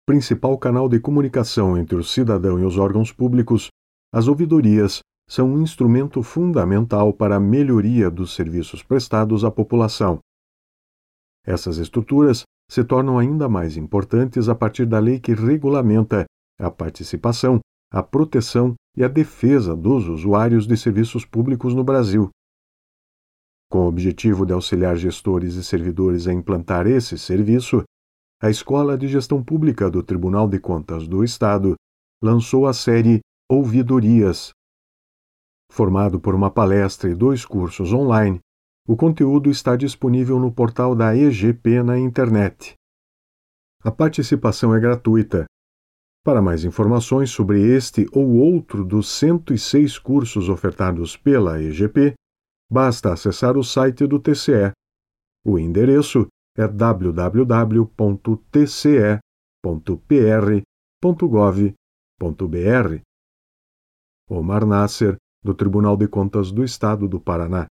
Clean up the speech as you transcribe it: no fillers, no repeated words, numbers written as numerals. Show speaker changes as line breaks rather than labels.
principal canal de comunicação entre o cidadão e os órgãos públicos, as ouvidorias são um instrumento fundamental para a melhoria dos serviços prestados à população. Essas estruturas se tornam ainda mais importantes a partir da lei que regulamenta a participação, a proteção e a defesa dos usuários de serviços públicos no Brasil. Com o objetivo de auxiliar gestores e servidores a implantar esse serviço, a Escola de Gestão Pública do Tribunal de Contas do Estado lançou a série Ouvidorias. Formado por uma palestra e 2 cursos online, o conteúdo está disponível no portal da EGP na internet. A participação é gratuita. Para mais informações sobre este ou outro dos 106 cursos ofertados pela EGP, basta acessar o site do TCE. O endereço é www.tce.pr.gov.br. Omar Nasser, do Tribunal de Contas do Estado do Paraná.